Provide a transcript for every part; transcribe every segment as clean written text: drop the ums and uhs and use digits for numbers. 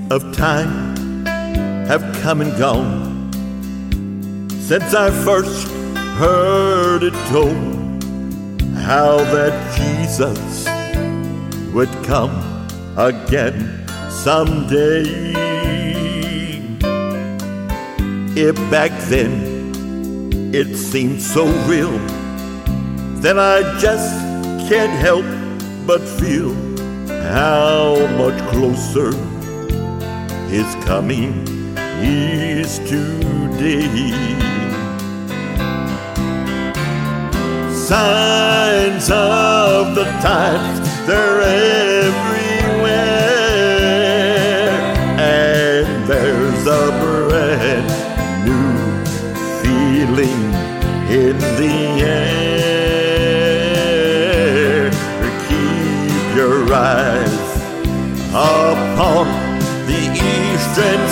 of time have come and gone since I first heard it told how that Jesus would come again someday. If back then it seemed so real, then I just can't help but feel how much closer His coming is today. Signs of the times, they're everywhere, and there's a brand new feeling in the air. Keep your eyes upon the eastern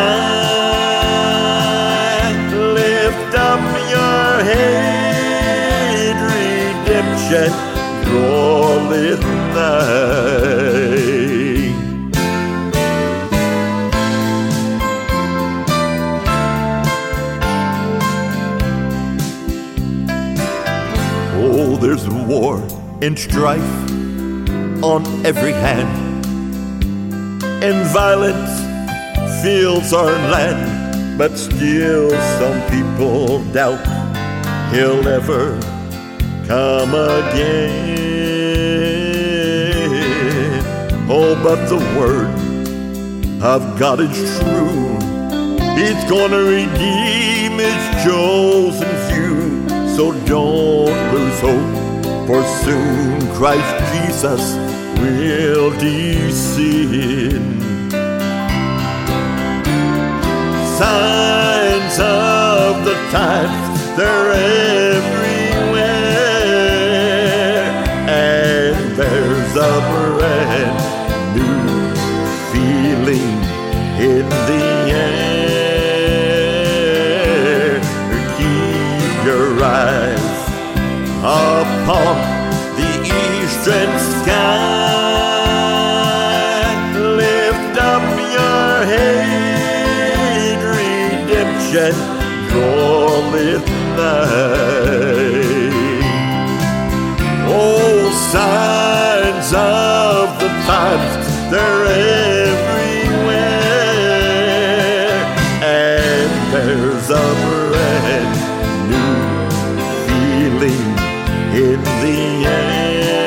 sky. Lift up your head, redemption draweth nigh. Oh, there's war and strife on every hand, and violence fills our land, but still some people doubt He'll ever come again. Oh, but the word of God is true. He's gonna redeem His chosen few. So don't lose hope, for soon Christ Jesus will descend. Signs of the times, they're everywhere, and there's a brand new feeling in the air. Keep your eyes upon the eastern sky. Lift up your head, redemption draweth nigh. Oh, signs of the times, they're everywhere, and there's a brand new feeling in the air.